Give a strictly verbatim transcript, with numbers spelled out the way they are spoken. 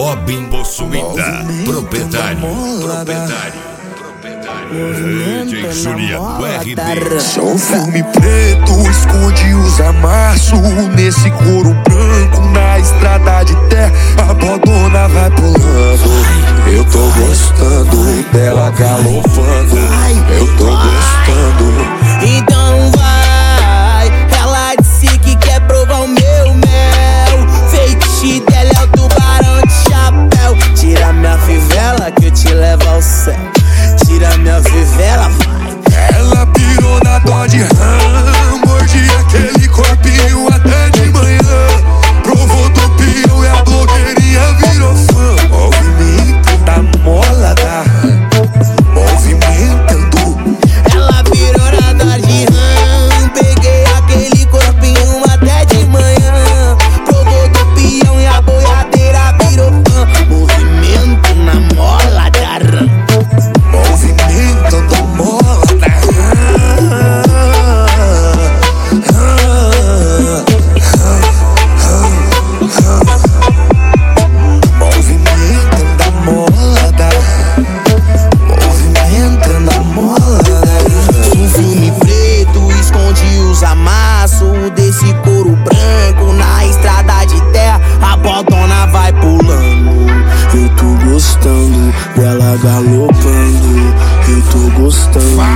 Robin Possuíta, proprietário, proprietário, proprietário. D J Juliano R D. Só um filme preto esconde os amassos nesse couro branco na estrada de terra. A bodona vai pulando. Eu tô gostando dela galopando. Eu tô gostando. Então vai. Ela disse que quer provar o meu mel. Feitiço dela é o tubarão de chapéu. Tira minha fivela que eu te levo ao céu. Tira minha fivela, vai. Ela pirou na Dodge Ram, mordi aquele corpinho até de manhã. Provou do pião e a blogueirinha virou fã. Movimento da mola da Ram, movimentando. Ela virou na Dodge Ram, peguei aquele corpinho até de manhã. Provou do pião e a boiadeira virou fã. Movimento na mola da Ram, movimento da mola da Ram. Movimento da mola da Ram. Movimento da mola da Ram. um filme preto esconde os amassos desse couro branco na estrada de terra. A bodona vai pulando. Eu tô gostando dela galopando. Eu tô gostando.